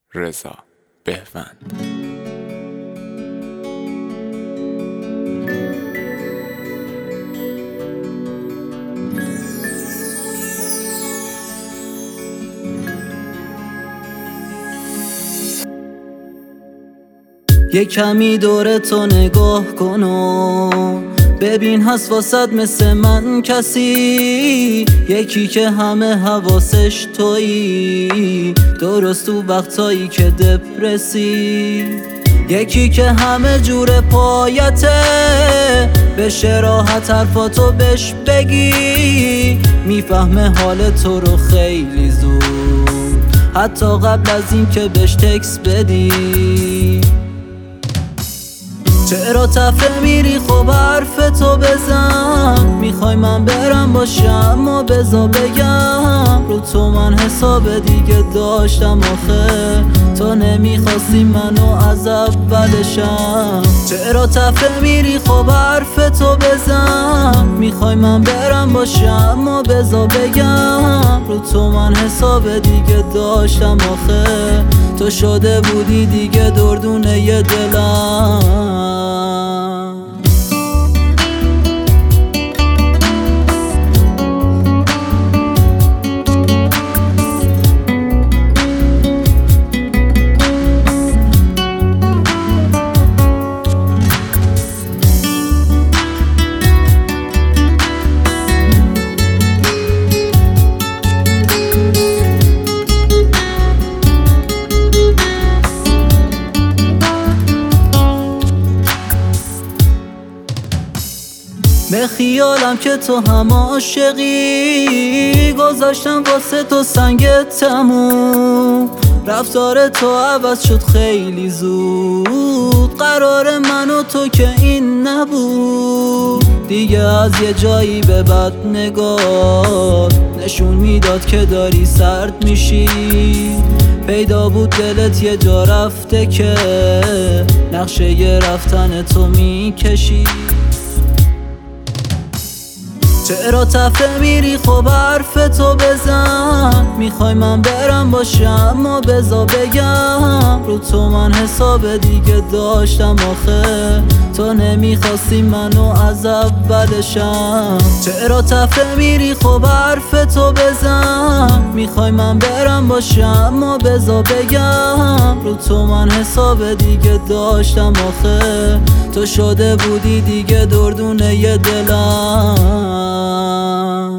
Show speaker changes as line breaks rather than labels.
رضا بهوند.
یه کمی دور تو نگاه کن و ببین هست واسد مثل من کسی، یکی که همه حواسش تویی، درست تو وقتایی که دپرسی، یکی که همه جور پایته، بشه راحت حرفاتو بهش بگی، میفهمه حال تو رو خیلی زود، حتی قبل از این که بهش تکس بدی. چرا تفره میری؟ خب حرفتو بزن، میخوای من برم باشم و بزا بگم رو تو من حساب دیگه داشتم آخه، تو نمیخواستی منو از اولشم. چرا تفره میری؟ خب حرفتو بزن، میخوای من برم باشم و بزا بگم رو تو من حساب دیگه داشتم آخه، تو شده بودی دیگه دردونه ی دلم. به خیالم که تو هم عاشقی، گذاشتم واسه تو سنگ تموم، رفتار تو عوض شد خیلی زود، قرار من و تو که این نبود، دیگه از یه جایی به بعد نگاه نشون میداد که داری سرد میشی، پیدا بود دلت یه جا رفته که نقشه ی رفتن تو میکشی. چرا تفره میری؟ خب حرفتو بزن، میخوای من برم باشم و بزا بگم رو تو من حساب دیگه داشتم آخه، تو نمیخواستی منو از اولشم. چرا تفره میری؟ خب حرفتو بزن، میخوای من برم باشم و بزا بگم رو تو من حساب دیگه داشتم آخه، تو شده بودی دیگه دردونه ی دلم.